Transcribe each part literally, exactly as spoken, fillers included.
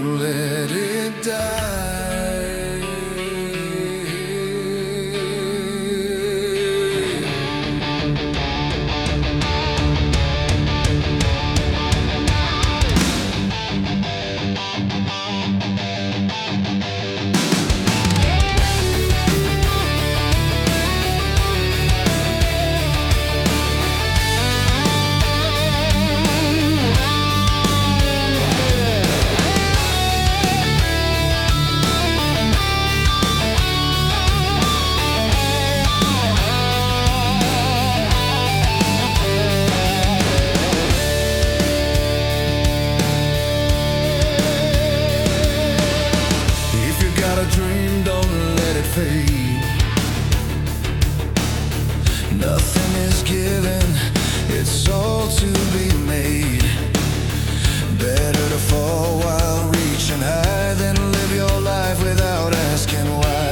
let it die. Dream, don't let it fade. Nothing is given, it's all to be made. Better to fall while reaching high than live your life without asking why.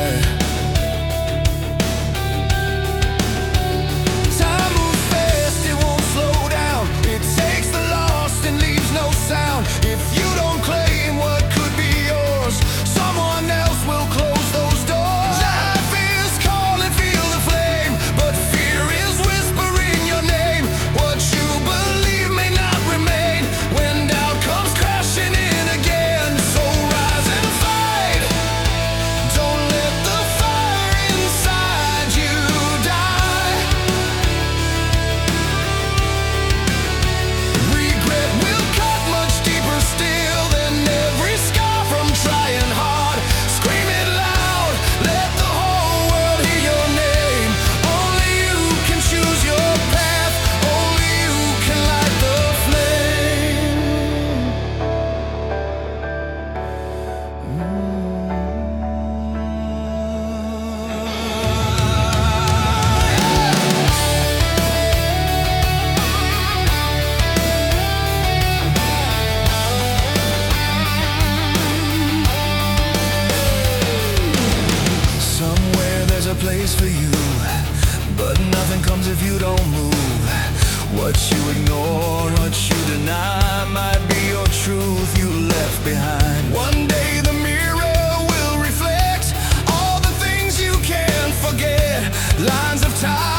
Time moves fast, it won't slow down. It takes the lost and leaves no sound. If you don't claim what could be yours, someone else will close those doors. Life is calling, feel the flame, but fear is whispering your name. What you believe may not remain when doubt comes crashing in again. So rise and fight. Don't let the fire inside you die. Regret will cut much deeper still than every scar from trying hard. Scream it loud, let the whole world hear your name. Only you can choose your path, only you can light the flame. Somewhere there's a place for you, but nothing comes if you don't move. What you ignore, what you deny, might be your truth you left behind. One day the mirror will reflect all the things you can't forget. Lines of time